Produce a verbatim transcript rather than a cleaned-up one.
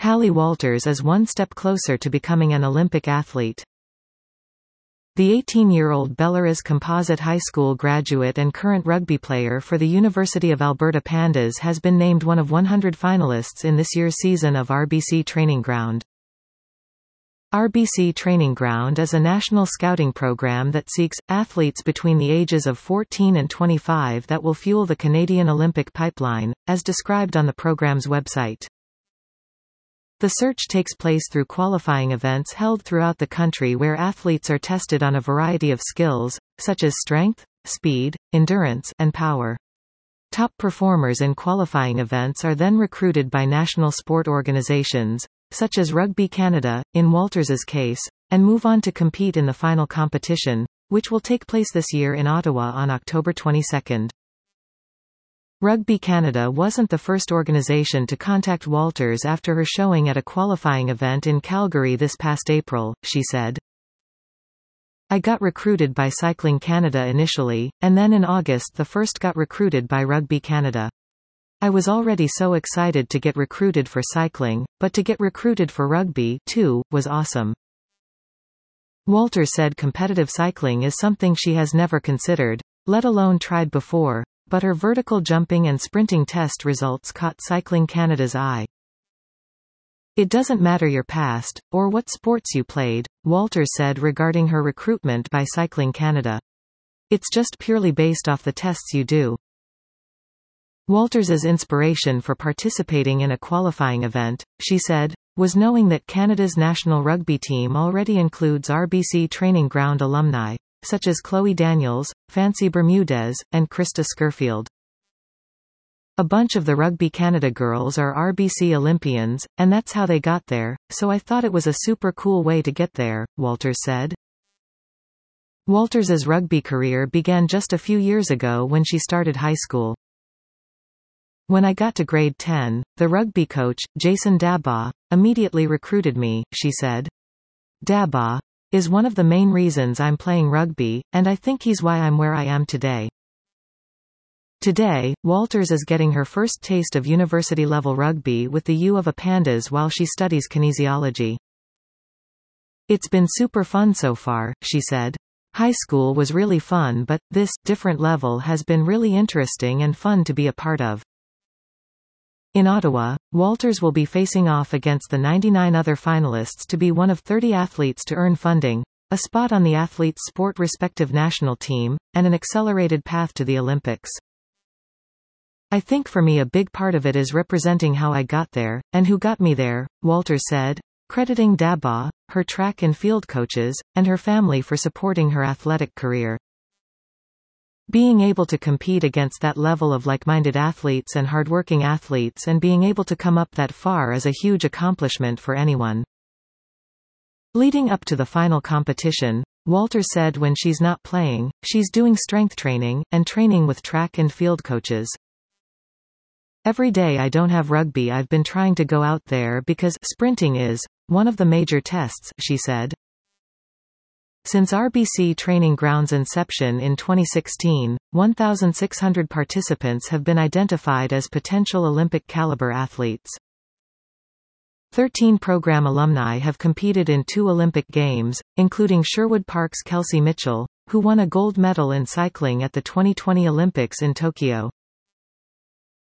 Hallie Walters is one step closer to becoming an Olympic athlete. The eighteen-year-old Belarus Composite High School graduate and current rugby player for the University of Alberta Pandas has been named one of one hundred finalists in this year's season of R B C Training Ground. R B C Training Ground is a national scouting program that seeks athletes between the ages of fourteen and twenty-five that will fuel the Canadian Olympic pipeline, as described on the program's website. The search takes place through qualifying events held throughout the country where athletes are tested on a variety of skills, such as strength, speed, endurance, and power. Top performers in qualifying events are then recruited by national sport organizations, such as Rugby Canada, in Walters's case, and move on to compete in the final competition, which will take place this year in Ottawa on October twenty-second. Rugby Canada wasn't the first organization to contact Walters after her showing at a qualifying event in Calgary this past April, she said. I got recruited by Cycling Canada initially, and then in August the first got recruited by Rugby Canada. I was already so excited to get recruited for cycling, but to get recruited for rugby, too, was awesome. Walters said competitive cycling is something she has never considered, let alone tried before, but her vertical jumping and sprinting test results caught Cycling Canada's eye. It doesn't matter your past, or what sports you played, Walters said regarding her recruitment by Cycling Canada. It's just purely based off the tests you do. Walters's inspiration for participating in a qualifying event, she said, was knowing that Canada's national rugby team already includes R B C Training Ground alumni, such as Chloe Daniels, Fancy Bermudez, and Krista Skirfield. A bunch of the Rugby Canada girls are R B C Olympians, and that's how they got there, so I thought it was a super cool way to get there, Walters said. Walters's rugby career began just a few years ago when she started high school. When I got to grade ten, the rugby coach, Jason Dabaugh, immediately recruited me, she said. Dabaugh is one of the main reasons I'm playing rugby, and I think he's why I'm where I am today. Today, Walters is getting her first taste of university-level rugby with the U of A Pandas while she studies kinesiology. It's been super fun so far, she said. High school was really fun, but this different level has been really interesting and fun to be a part of. In Ottawa, Walters will be facing off against the ninety-nine other finalists to be one of thirty athletes to earn funding, a spot on the athlete's sport respective national team, and an accelerated path to the Olympics. I think for me a big part of it is representing how I got there, and who got me there, Walters said, crediting Dabaugh, her track and field coaches, and her family for supporting her athletic career. Being able to compete against that level of like-minded athletes and hardworking athletes and being able to come up that far is a huge accomplishment for anyone. Leading up to the final competition, Walters said when she's not playing, she's doing strength training, and training with track and field coaches. Every day I don't have rugby I've been trying to go out there because sprinting is one of the major tests, she said. Since R B C Training Ground's inception in twenty sixteen, one thousand six hundred participants have been identified as potential Olympic-caliber athletes. Thirteen program alumni have competed in two Olympic Games, including Sherwood Park's Kelsey Mitchell, who won a gold medal in cycling at the twenty twenty Olympics in Tokyo.